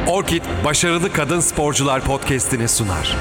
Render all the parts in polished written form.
Orkid Başarılı Kadın Sporcular podcast'ini sunar.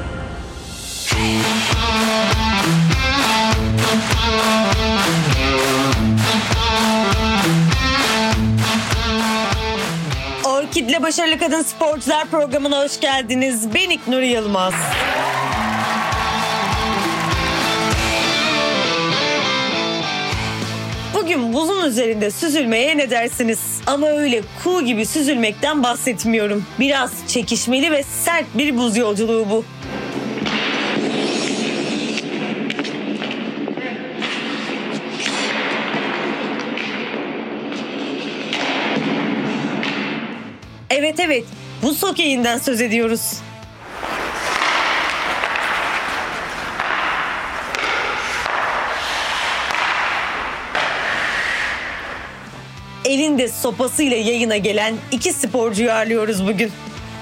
Orkid'le Başarılı Kadın Sporcular programına hoş geldiniz. Ben İknur Yılmaz. Bugün buzun üzerinde süzülmeye ne dersiniz? Ama öyle kuğu gibi süzülmekten bahsetmiyorum. Biraz çekişmeli ve sert bir buz yolculuğu bu. Evet, buz hokeyinden söz ediyoruz. Elinde sopasıyla yayına gelen iki sporcuyu ağırlıyoruz bugün.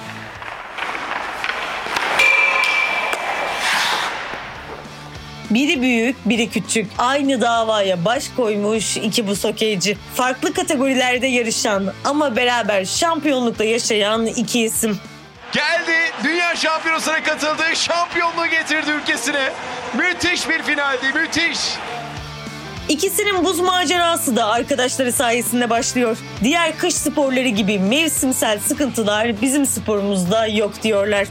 Biri büyük, biri küçük. Aynı davaya baş koymuş iki buz hokeyci. Farklı kategorilerde yarışan ama beraber şampiyonlukla yaşayan iki isim. Geldi, dünya şampiyonasına katıldı, şampiyonluğu getirdi ülkesine. Müthiş bir finaldi, müthiş. İkisinin buz macerası da arkadaşları sayesinde başlıyor. Diğer kış sporları gibi mevsimsel sıkıntılar bizim sporumuzda yok diyorlar.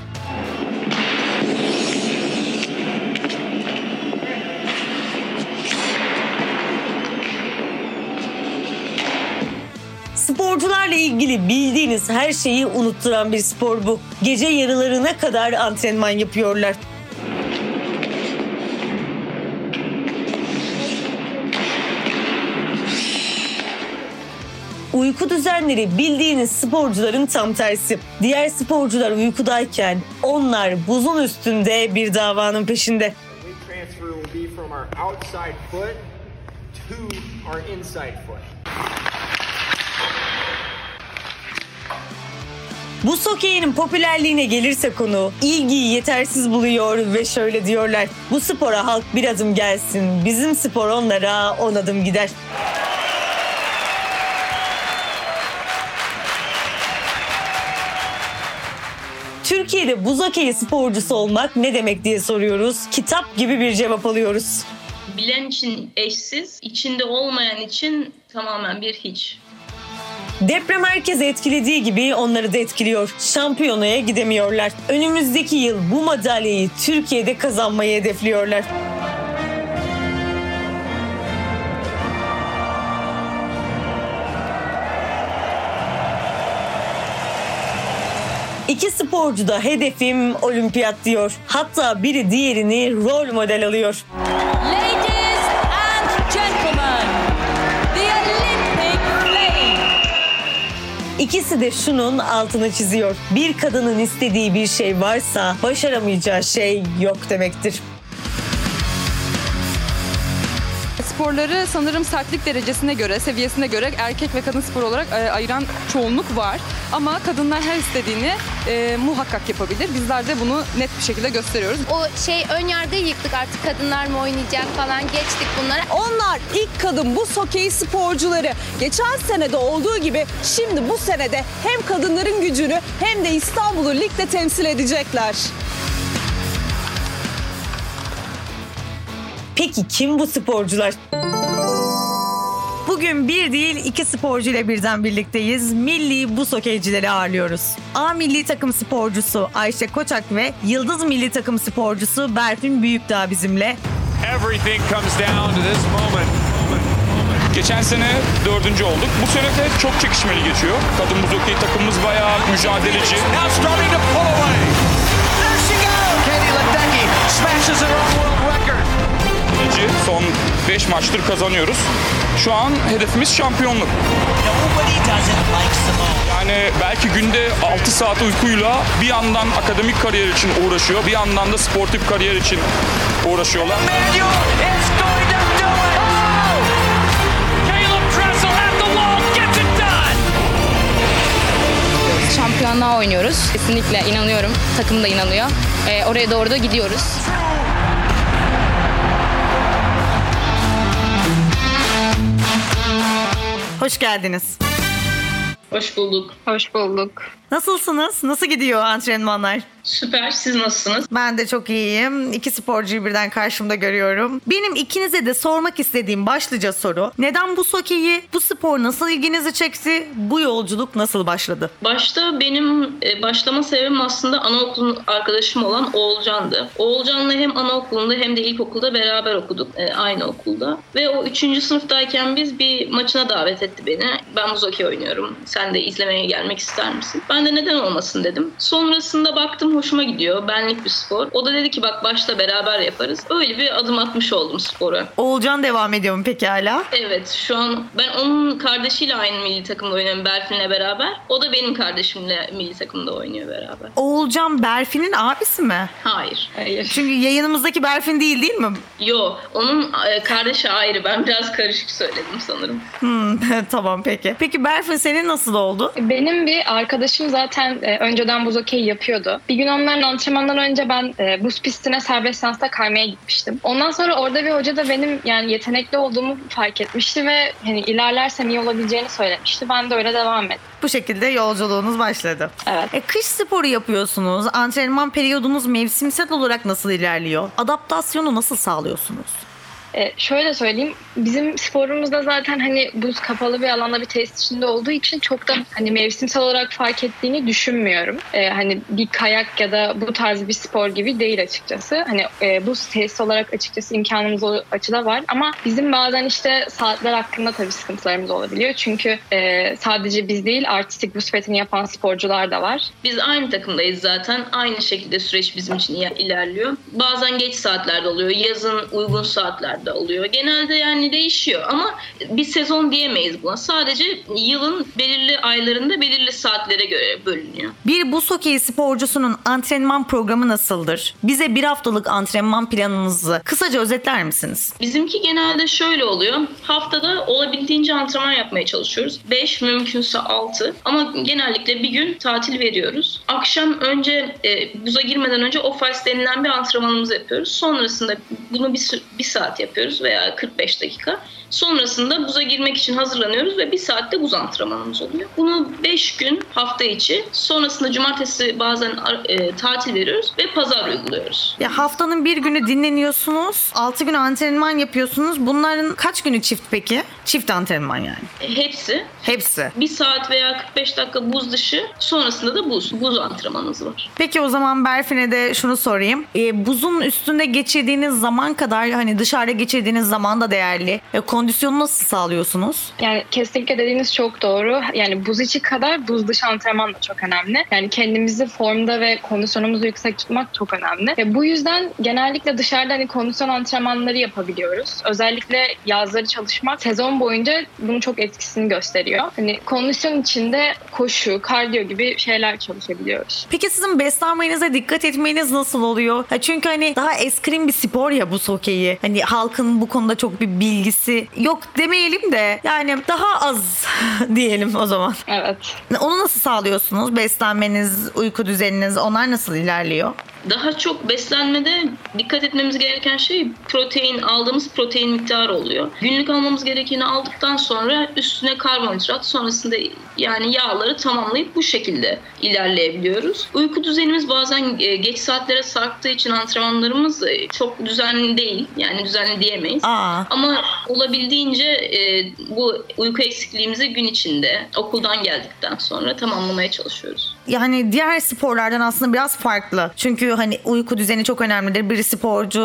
Sporcularla ilgili bildiğiniz her şeyi unutturan bir spor bu. Gece yarılarına kadar antrenman yapıyorlar. Uyku düzenleri bildiğiniz sporcuların tam tersi. Diğer sporcular uykudayken onlar buzun üstünde bir davanın peşinde. Buz hokeyinin popülerliğine gelirse konu, ilgiyi yetersiz buluyor ve şöyle diyorlar: bu spora halk bir adım gelsin, bizim spor onlara 10 adım gider. Türkiye'de buz hokeyi sporcusu olmak ne demek diye soruyoruz. Kitap gibi bir cevap alıyoruz. Bilen için eşsiz, içinde olmayan için tamamen bir hiç. Deprem herkesi etkilediği gibi onları da etkiliyor. Şampiyonaya gidemiyorlar. Önümüzdeki yıl bu madalyayı Türkiye'de kazanmayı hedefliyorlar. İki sporcu da hedefim olimpiyat diyor. Hatta biri diğerini rol model alıyor. Ladies and gentlemen, the Olympic flame. İkisi de şunun altını çiziyor: bir kadının istediği bir şey varsa başaramayacağı şey yok demektir. Sporları sanırım sertlik derecesine göre, seviyesine göre erkek ve kadın spor olarak ayıran çoğunluk var. Ama kadınlar her istediğini muhakkak yapabilir. Bizler de bunu net bir şekilde gösteriyoruz. O ön yargıyı yıktık, artık kadınlar mı oynayacak falan, geçtik bunları. Onlar ilk kadın buz hokeyi sporcuları. Geçen senede olduğu gibi şimdi bu senede hem kadınların gücünü hem de İstanbul'u ligde temsil edecekler. Peki kim bu sporcular? Bugün bir değil iki sporcu ile birden birlikteyiz. Milli buz hokeycileri ağırlıyoruz. A milli takım sporcusu Ayşe Koçak ve Yıldız milli takım sporcusu Berfin Büyükdağ bizimle. Everything comes down to this moment. Geçen sene 4. olduk. Bu sene de çok çekişmeli geçiyor. Kadın buz hokeyi takımımız bayağı mücadeleci. Now starting to pull away. There she goes. Katie Ledecky smashes her own world record. Son 5 maçtır kazanıyoruz. Şu an hedefimiz şampiyonluk. Yani belki günde 6 saat uykuyla bir yandan akademik kariyer için uğraşıyor, bir yandan da sportif kariyer için uğraşıyorlar. Şampiyonluğa oynuyoruz. Kesinlikle inanıyorum. Takım da inanıyor. Oraya doğru da gidiyoruz. Hoş geldiniz. Hoş bulduk. Hoş bulduk. Nasılsınız? Nasıl gidiyor antrenmanlar? Süper. Siz nasılsınız? Ben de çok iyiyim. 2 sporcuyu birden karşımda görüyorum. Benim ikinize de sormak istediğim başlıca soru: neden buz hokeyi, bu spor nasıl ilginizi çekti, bu yolculuk nasıl başladı? Başta benim başlama sebebim aslında anaokulu arkadaşım olan Oğulcan'dı. Oğulcan'la hem anaokulunda hem de ilkokulda beraber okuduk aynı okulda. Ve o 3. sınıftayken biz bir maçına davet etti beni. Ben buz hokeyi oynuyorum. Sen de izlemeye gelmek ister misin? Ben de neden olmasın dedim. Sonrasında baktım hoşuma gidiyor. Benlik bir spor. O da dedi ki bak başla beraber yaparız. Öyle bir adım atmış oldum spora. Oğulcan devam ediyor mu peki hala? Evet, şu an ben onun kardeşiyle aynı milli takımda oynuyorum, Berfin'le beraber. O da benim kardeşimle milli takımda oynuyor beraber. Oğulcan Berfin'in abisi mi? Hayır. Çünkü yayınımızdaki Berfin değil mi? Yo, onun kardeşi ayrı. Ben biraz karışık söyledim sanırım. Tamam peki. Peki Berfin, senin nasıl oldu? Benim bir arkadaşım zaten önceden buz hokeyi yapıyordu. Bir gün onların antrenmandan önce ben buz pistine serbest lisansta kaymaya gitmiştim. Ondan sonra orada bir hoca da benim yani yetenekli olduğumu fark etmişti ve hani ilerlersem iyi olabileceğini söylemişti. Ben de öyle devam ettim. Bu şekilde yolculuğunuz başladı. Evet. Kış sporu yapıyorsunuz. Antrenman periyodunuz mevsimsel olarak nasıl ilerliyor? Adaptasyonu nasıl sağlıyorsunuz? Şöyle söyleyeyim, bizim sporumuzda zaten hani buz kapalı bir alanda bir tesis içinde olduğu için çok da hani mevsimsel olarak fark ettiğini düşünmüyorum. Hani bir kayak ya da bu tarz bir spor gibi değil açıkçası. Hani buz tesis olarak açıkçası imkanımız o açıda var ama bizim bazen işte saatler hakkında tabii sıkıntılarımız olabiliyor. Çünkü sadece biz değil, artistik buz pateni yapan sporcular da var. Biz aynı takımdayız zaten. Aynı şekilde süreç bizim için ilerliyor. Bazen geç saatlerde oluyor, yazın uygun saatlerde oluyor. Genelde yani değişiyor ama bir sezon diyemeyiz buna. Sadece yılın belirli aylarında belirli saatlere göre bölünüyor. Bir buz hokeyi sporcusunun antrenman programı nasıldır? Bize bir haftalık antrenman planınızı kısaca özetler misiniz? Bizimki genelde şöyle oluyor. Haftada olabildiğince antrenman yapmaya çalışıyoruz. 5, mümkünse 6. Ama genellikle bir gün tatil veriyoruz. Akşam önce buza girmeden önce off-ice denilen bir antrenmanımızı yapıyoruz. Sonrasında bunu bir saat yapıyoruz veya 45 dakika. Sonrasında buza girmek için hazırlanıyoruz ve bir saatte buz antrenmanımız oluyor. Bunu 5 gün hafta içi, sonrasında cumartesi bazen tatil veriyoruz ve pazar uyguluyoruz. Ya haftanın bir günü dinleniyorsunuz, 6 gün antrenman yapıyorsunuz. Bunların kaç günü çift peki? Çift antrenman yani. Hepsi. 1 saat veya 45 dakika buz dışı, sonrasında da buz antrenmanımız var. Peki o zaman Berfin'e de şunu sorayım. Buzun üstünde geçirdiğiniz zaman kadar hani dışarıda geçirdiğiniz zaman da değerli. Kondisyonu nasıl sağlıyorsunuz? Yani kesinlikle dediğiniz çok doğru. Yani buz içi kadar buz dışı antrenman da çok önemli. Yani kendimizi formda ve kondisyonumuzu yüksek tutmak çok önemli. Ve bu yüzden genellikle dışarıda hani kondisyon antrenmanları yapabiliyoruz. Özellikle yazları çalışmak sezon boyunca bunun çok etkisini gösteriyor. Hani kondisyon içinde koşu, kardiyo gibi şeyler çalışabiliyoruz. Peki sizin beslenmenize dikkat etmeniz nasıl oluyor? Çünkü hani daha eskrim bir spor ya buz hokeyi. Hani halkın bu konuda çok bir bilgisi yok demeyelim de yani daha az diyelim o zaman. Evet. Onu nasıl sağlıyorsunuz? Beslenmeniz, uyku düzeniniz, onlar nasıl ilerliyor? Daha çok beslenmede dikkat etmemiz gereken şey aldığımız protein miktarı oluyor. Günlük almamız gerekeni aldıktan sonra üstüne karbonhidrat, sonrasında yani yağları tamamlayıp bu şekilde ilerleyebiliyoruz. Uyku düzenimiz bazen geç saatlere sarktığı için antrenmanlarımız çok düzenli değil. Yani düzenli diyemeyiz. Ama olabildiğince bu uyku eksikliğimizi gün içinde okuldan geldikten sonra tamamlamaya çalışıyoruz. Yani diğer sporlardan aslında biraz farklı. Çünkü hani uyku düzeni çok önemlidir. Bir sporcu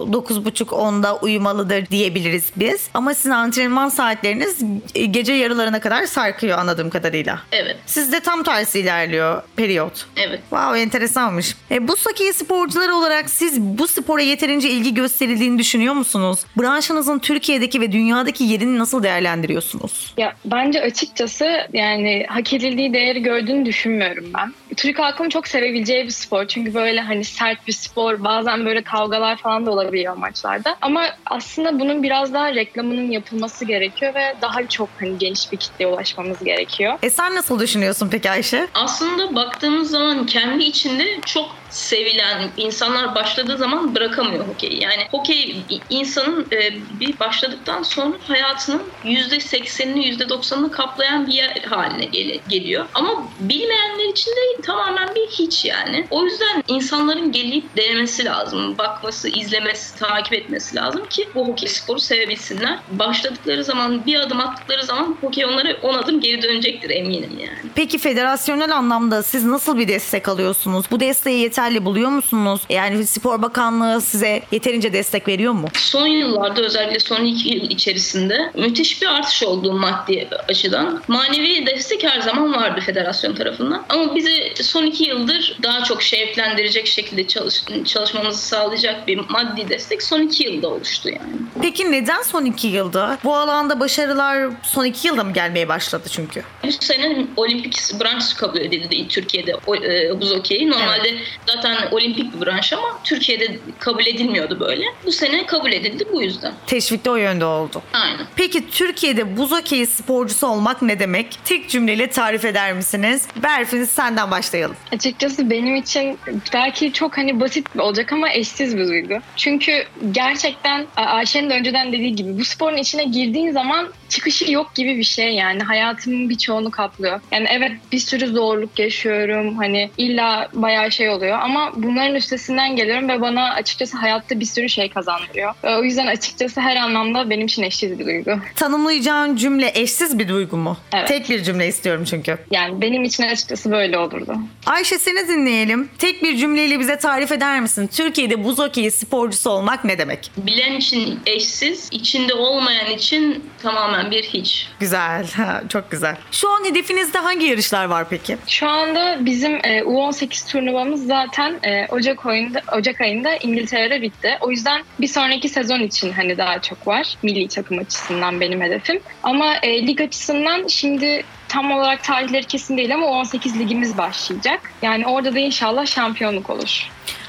9.30-10'da uyumalıdır diyebiliriz biz. Ama sizin antrenman saatleriniz gece yarılarına kadar sarkıyor anladığım kadarıyla. Evet. Sizde tam tersi ilerliyor periyot. Evet. Wow, enteresanmış. Buz hokeyi sporcuları olarak siz bu spora yeterince ilgi gösterildiğini düşünüyor musunuz? Branşınızın Türkiye'deki ve dünyadaki yerini nasıl değerlendiriyorsunuz? Ya bence açıkçası yani hak edildiği değeri gördüğünü düşünmüyorum ben. Türk halkının çok sevebileceği bir spor. Çünkü böyle hani sert bir spor. Bazen böyle kavgalar falan da olabiliyor maçlarda. Ama aslında bunun biraz daha reklamının yapılması gerekiyor ve daha çok hani geniş bir kitleye ulaşmamız gerekiyor. Sen nasıl düşünüyorsun peki Ayşe? Aslında baktığımız zaman kendi içinde çok sevilen, insanlar başladığı zaman bırakamıyor hokeyi. Yani hokey insanın bir başladıktan sonra hayatının %80'ini %90'ını kaplayan bir yer haline geliyor. Ama bilmeyenler için de tamamen bir hiç yani. O yüzden insanların gelip denemesi lazım. Bakması, izlemesi, takip etmesi lazım ki bu hokey sporu sevebilsinler. Başladıkları zaman, bir adım attıkları zaman hokey onlara 10 adım geri dönecektir eminim yani. Peki federasyonel anlamda siz nasıl bir destek alıyorsunuz? Bu desteği yeterli buluyor musunuz? Yani Spor Bakanlığı size yeterince destek veriyor mu? Son yıllarda, özellikle son 2 yıl içerisinde müthiş bir artış oldu maddi açıdan. Manevi destek her zaman vardı federasyon tarafından. Ama bize son 2 yıldır daha çok şevklendirecek şekilde çalışmamızı sağlayacak bir maddi destek son 2 yılda oluştu yani. Peki neden son 2 yılda? Bu alanda başarılar son 2 yılda mı gelmeye başladı çünkü? Bu sene olimpik branş kabul edildi Türkiye'de buz hokeyi. Normalde zaten olimpik bir branş ama Türkiye'de kabul edilmiyordu böyle. Bu sene kabul edildi bu yüzden. Teşvik de o yönde oldu. Aynen. Peki Türkiye'de buz hokeyi sporcusu olmak ne demek? Tek cümleyle tarif eder misiniz? Berfin, senden başlayalım. Açıkçası benim için belki çok basit olacak ama eşsiz bir duygu. Çünkü gerçekten Ayşe'nin de önceden dediği gibi bu sporun içine girdiğin zaman çıkışı yok gibi bir şey yani. Hayatımın birçoğunu kaplıyor. Yani evet, bir sürü zorluk yaşıyorum. İlla bayağı şey oluyor ama bunların üstesinden geliyorum ve bana açıkçası hayatta bir sürü şey kazandırıyor. O yüzden açıkçası her anlamda benim için eşsiz bir duygu. Tanımlayacağın cümle eşsiz bir duygu mu? Evet. Tek bir cümle istiyorum çünkü. Yani benim için açıkçası böyle olurdu. Ayşe, seni dinleyelim. Tek bir cümleyle bize tarif eder misin? Türkiye'de buz hokeyi sporcusu olmak ne demek? Bilen için eşsiz, içinde olmayan için tamamen bir hiç. Güzel, çok güzel. Şu an hedefinizde hangi yarışlar var peki? Şu anda bizim U18 turnuvamız zaten Ocak ayında İngiltere'de bitti. O yüzden bir sonraki sezon için daha çok var. Milli takım açısından benim hedefim. Ama lig açısından şimdi tam olarak tarihleri kesin değil ama U18 ligimiz başlayacak. Yani orada da inşallah şampiyonluk olur.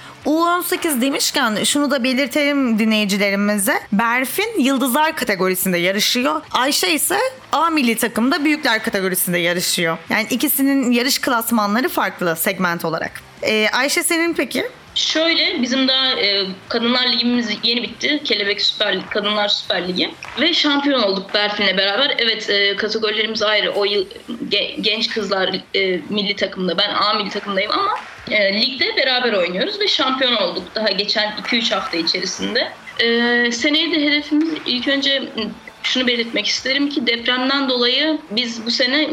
U18 demişken şunu da belirtelim dinleyicilerimize. Berfin Yıldızlar kategorisinde yarışıyor. Ayşe ise A milli takımda Büyükler kategorisinde yarışıyor. Yani ikisinin yarış klasmanları farklı segment olarak. Ayşe, senin peki? Şöyle, bizim daha Kadınlar Ligimiz yeni bitti. Kelebek Kadınlar Süper Ligi. Ve şampiyon olduk Berfin'le beraber. Evet, kategorilerimiz ayrı. O yıl genç kızlar milli takımda. Ben A milli takımdayım ama ligde beraber oynuyoruz ve şampiyon olduk daha geçen 2-3 hafta içerisinde. Seneye de hedefimiz, ilk önce şunu belirtmek isterim ki depremden dolayı biz bu sene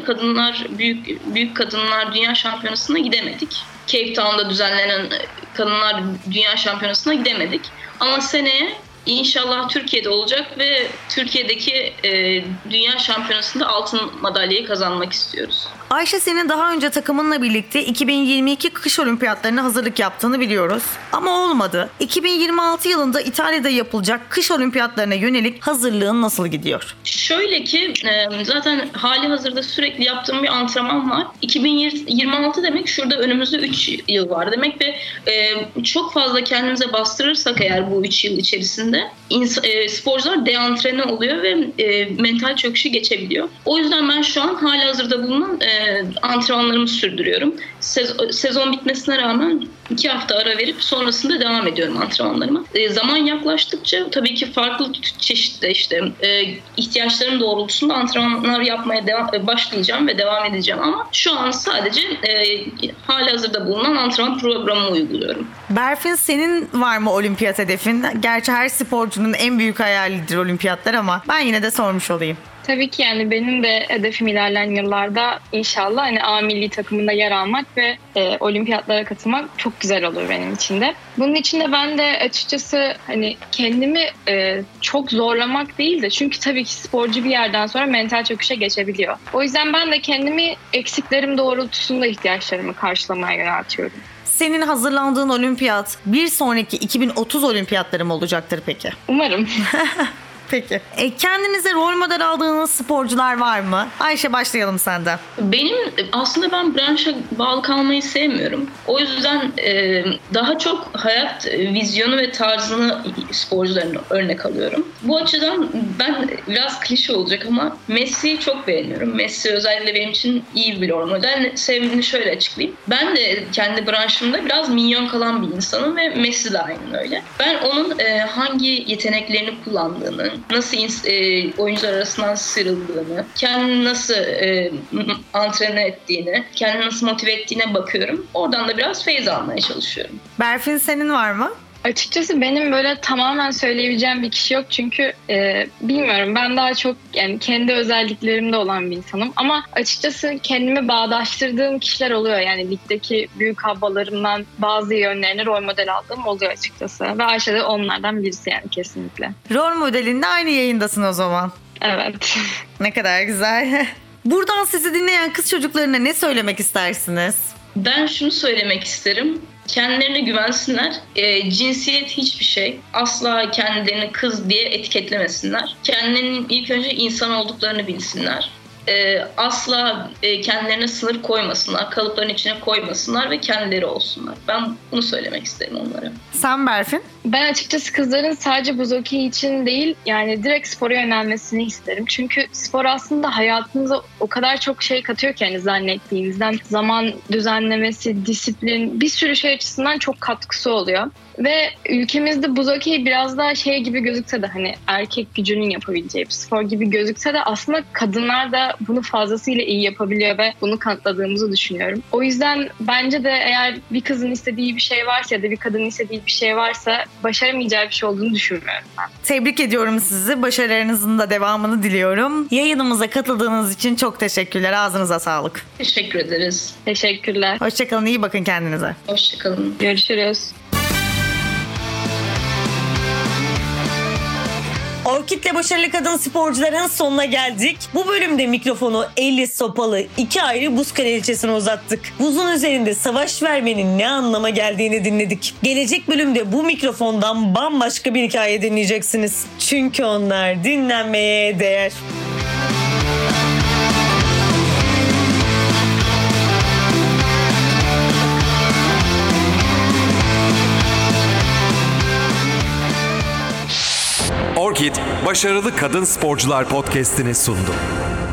büyük kadınlar dünya şampiyonasına gidemedik. Cape Town'da düzenlenen kadınlar dünya şampiyonasına gidemedik. Ama seneye İnşallah Türkiye'de olacak ve Türkiye'deki dünya şampiyonasında altın madalyayı kazanmak istiyoruz. Ayşe, senin daha önce takımınla birlikte 2022 kış olimpiyatlarına hazırlık yaptığını biliyoruz. Ama olmadı. 2026 yılında İtalya'da yapılacak kış olimpiyatlarına yönelik hazırlığın nasıl gidiyor? Şöyle ki zaten hali hazırda sürekli yaptığım bir antrenman var. 2026 demek şurada önümüzde 3 yıl var demek ve çok fazla kendimize bastırırsak eğer bu 3 yıl içerisinde sporcular deantrene oluyor ve mental çöküşü geçebiliyor. O yüzden ben şu an hali hazırda bulunan antrenmanlarımı sürdürüyorum. Sezon bitmesine rağmen 2 hafta ara verip sonrasında devam ediyorum antrenmanlarıma. Zaman yaklaştıkça tabii ki farklı çeşitli ihtiyaçlarım doğrultusunda antrenmanlar yapmaya başlayacağım ve devam edeceğim ama şu an sadece halihazırda bulunan antrenman programımı uyguluyorum. Berfin, senin var mı olimpiyat hedefin? Gerçi her sporcunun en büyük hayalidir olimpiyatlar ama ben yine de sormuş olayım. Tabii ki benim de hedefim ilerleyen yıllarda inşallah A milli takımında yer almak ve olimpiyatlara katılmak çok güzel olur benim için de. Bunun için de ben de açıkçası kendimi çok zorlamak değil de çünkü tabii ki sporcu bir yerden sonra mental çöküşe geçebiliyor. O yüzden ben de kendimi eksiklerim doğrultusunda ihtiyaçlarımı karşılamaya yöneltiyorum. Senin hazırlandığın olimpiyat bir sonraki 2030 olimpiyatları mı olacaktır peki? Umarım. Peki. Kendinize rol model aldığınız sporcular var mı? Ayşe, başlayalım senden. Aslında ben branşa bağlı kalmayı sevmiyorum. O yüzden daha çok hayat vizyonu ve tarzını sporcuların örnek alıyorum. Bu açıdan ben biraz klişe olacak ama Messi'yi çok beğeniyorum. Messi özellikle benim için iyi bir rol model. Sebebini şöyle açıklayayım. Ben de kendi branşımda biraz minyon kalan bir insanım ve Messi de aynen öyle. Ben onun hangi yeteneklerini kullandığını, nasıl oyuncular arasından sıyrıldığını, kendini nasıl antrenman ettiğini, kendini nasıl motive ettiğine bakıyorum. Oradan da biraz feyz almaya çalışıyorum. Berfin, senin var mı? Açıkçası benim böyle tamamen söyleyebileceğim bir kişi yok çünkü bilmiyorum, ben daha çok yani kendi özelliklerimde olan bir insanım ama açıkçası kendimi bağdaştırdığım kişiler oluyor, yani ligdeki büyük ablalarımdan bazı yönlerini rol model aldığım oluyor açıkçası ve Ayşe de onlardan birisi yani kesinlikle. Rol modelinle aynı yayındasın o zaman. Evet. Ne kadar güzel. Buradan sizi dinleyen kız çocuklarına ne söylemek istersiniz? Ben şunu söylemek isterim. Kendilerine güvensinler. Cinsiyet hiçbir şey. Asla kendilerini kız diye etiketlemesinler. Kendilerinin ilk önce insan olduklarını bilsinler. Asla kendilerine sınır koymasınlar. Kalıpların içine koymasınlar ve kendileri olsunlar. Ben bunu söylemek isterim onlara. Sen Berfin? Ben açıkçası kızların sadece buz hokeyi için değil, yani direkt spora yönelmesini isterim. Çünkü spor aslında hayatınıza o kadar çok şey katıyor ki hani zannettiğinizden. Zaman düzenlemesi, disiplin, bir sürü şey açısından çok katkısı oluyor. Ve ülkemizde buz hokeyi biraz daha şey gibi gözükse de, hani erkek gücünün yapabileceği bir spor gibi gözükse de aslında kadınlar da bunu fazlasıyla iyi yapabiliyor ve bunu kanıtladığımızı düşünüyorum. O yüzden bence de eğer bir kızın istediği bir şey varsa ya da bir kadının istediği bir şey varsa başaramayacağı bir şey olduğunu düşünmüyorum ben. Tebrik ediyorum sizi. Başarılarınızın da devamını diliyorum. Yayınımıza katıldığınız için çok teşekkürler. Ağzınıza sağlık. Teşekkür ederiz. Teşekkürler. Hoşçakalın. İyi bakın kendinize. Hoşçakalın. Görüşürüz. Orkid'le başarılı kadın sporcuların sonuna geldik. Bu bölümde mikrofonu eli sopalı iki ayrı buz kraliçesine uzattık. Buzun üzerinde savaş vermenin ne anlama geldiğini dinledik. Gelecek bölümde bu mikrofondan bambaşka bir hikaye dinleyeceksiniz. Çünkü onlar dinlenmeye değer. Orkid, Başarılı Kadın Sporcular podcast'ini sundu.